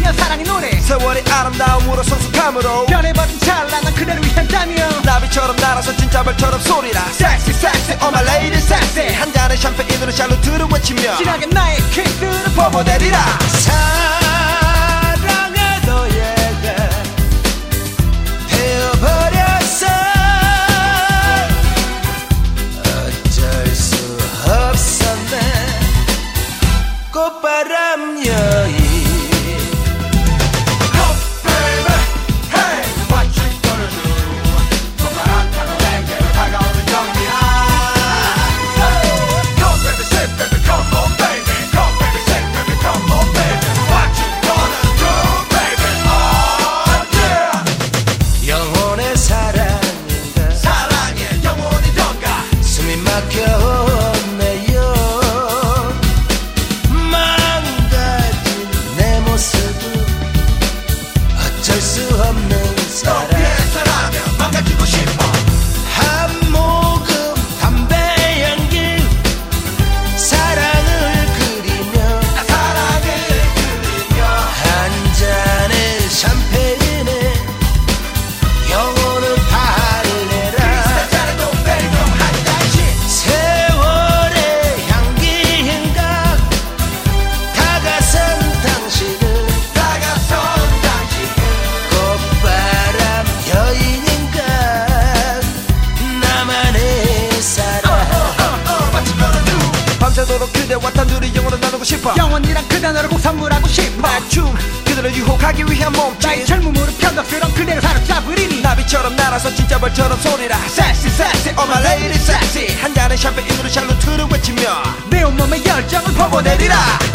부르며 사랑의 노래 세월의 아름다움으로 성숙함으로 변해버린 찬란한 그대를 위한다면 나비처럼 날아서 진짜 벌처럼 소리라 Sexy sexy oh my lady sexy 한 잔의 샴페인으로 샬롯들을 외치며 진하게 나의 키스를 뿜어대리라 사랑의 노예가 되어버렸어 어쩔 수 없었네 꽃바람 여인 어쩔 수 없는 사랑 사랑은 망가지고 싶어 한 모금 담배 연기 사랑을 그리며 한 잔의 샴페인에 영혼을 달래라 세월의 향기인가 다가선 당신은 밤새도록 그대와 단둘이 영원을 나누고 싶어 영원이란 그 단어를 꼭 선물하고 싶어 맞춤 그대를 유혹하기 위한 몸짓 나의 젊음으로 변덕스러운 그대를 사로잡으리니 나비처럼 날아서 진짜 벌처럼 소리라 Sexy sexy oh my lady sexy 한 잔의 샴페인으로 샬롯들을 외치며 내 온몸에 열정을 퍼부어내리라